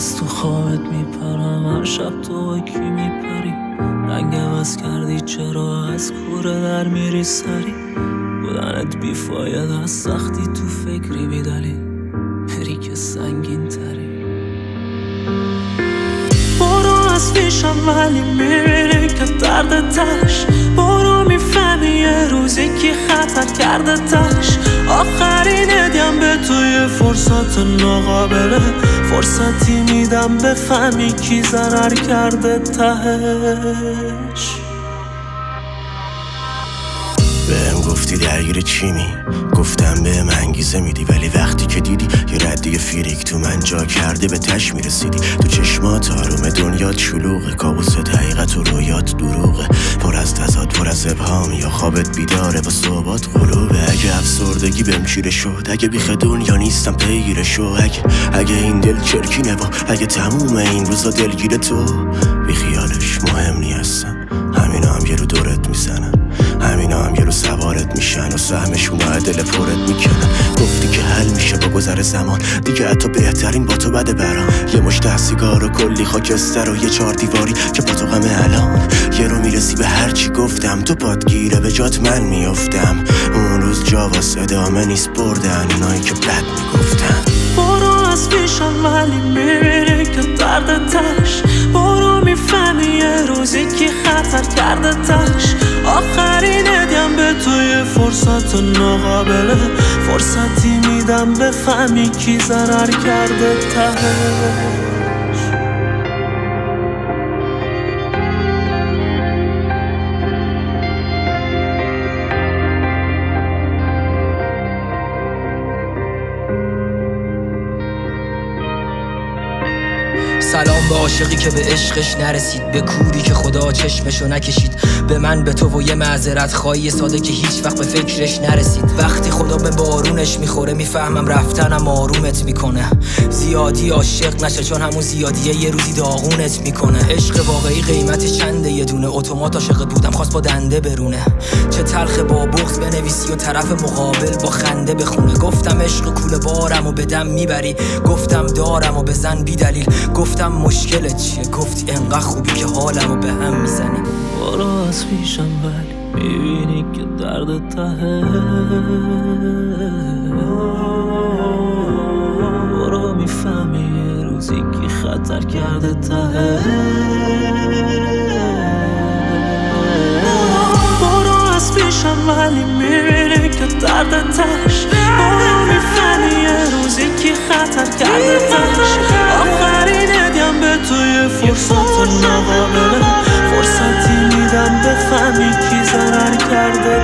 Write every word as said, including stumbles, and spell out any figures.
از تو خوابت میپرم، هر شب تو با کی میپری؟ رنگ عوض کردی چرا از کوره در میری سری؟ بودنت بیفاید از سختی تو فکری بیدلی، بری که سنگین تری. برو از پیشم ولی میبینی که درد تش، برو میفهمی یه روزی کی خطر کرده تش. آخرین هدیم به توی فرصت ناقابله، فرصتی میدم بفهمی کی ضرر کرده تهش. بهم گفتی درگیر چیمی، گفتم بهم انگیزه میدی، ولی وقتی که دیدی یه ردی فیریک تو من جا کرده به تش میرسیدی. تو چشمات آروم دنیات شلوغه، کابوست حقیقت و رویات دروغه، پر از تضاد پر از ابهام، یا خوابت بیداره با صحبات غروبه. اگه افسردگی بهم چیره شد، اگه بیخ دنیا نیستم پیگیر شو، اگه اگه این دل چرکینه و اگه تموم این روزا دلگیر تو، بی خیالش مهم نیستم. همینا هم یه رو دورت میزنن، همینا هم یه رو سوارت میشن و سهمشون دل پرت میکنن. گفتی که حل میشه با گذر زمان، دیگه حتی بهترین با تو بده برام. یه مشت سیگار و کلی خاکستر و یه چهار دیواری که با تو غمه الان. یه رو میرسی به هرچی گفتم، تو پادگیره به جات من میافتم. اون روز جا واس ادامه نیست بردن اونایی که بد میگفتن. برو از پیشم ولی میبینی که درد تش، برو میفهمی یه روزی کی خطر کرده تش. آخرین هدیم به توی فرصت ناقابله، فرصتی میدم بفهمی کی ضرر کرده تهش. سلام به عاشقی که به عشقش نرسید، به کوری که خدا چشمشو نکشید، به من به تو و یه معذرت خواهی ساده که هیچ وقت به فکرش نرسید. وقتی خدا به بارونش میخوره میفهمم رفتنم آرومت میکنه. زیادی عاشق نشه چون همون زیادیه یه روزی داغونت میکنه. عشق واقعی قیمتش چنده؟ یه دونه اتومات عاشقت بودم خواست با دنده برونه. چه تلخ با بغض بنویسی و طرف مقابل با خنده بخونه. گفتم عشق کوله بارم و بدم میبری، گفتم دارم و بزن بی دلیل، گفتم مشکلت چیه؟ گفتی انقدر خوبی که حالمو به هم میزنی. برو از پیشم ولی میبینی که درد تهه، برو میفهمی یه روزی کی خطر کرده تهه. برو از پیشم ولی میبینی که درد تش، برو میفهمی یه روزی کی خطر کرده تش. آخرین هدیم به توی فرصت ناقابله، فرصتی میدم بفهمی کی ضرر کرده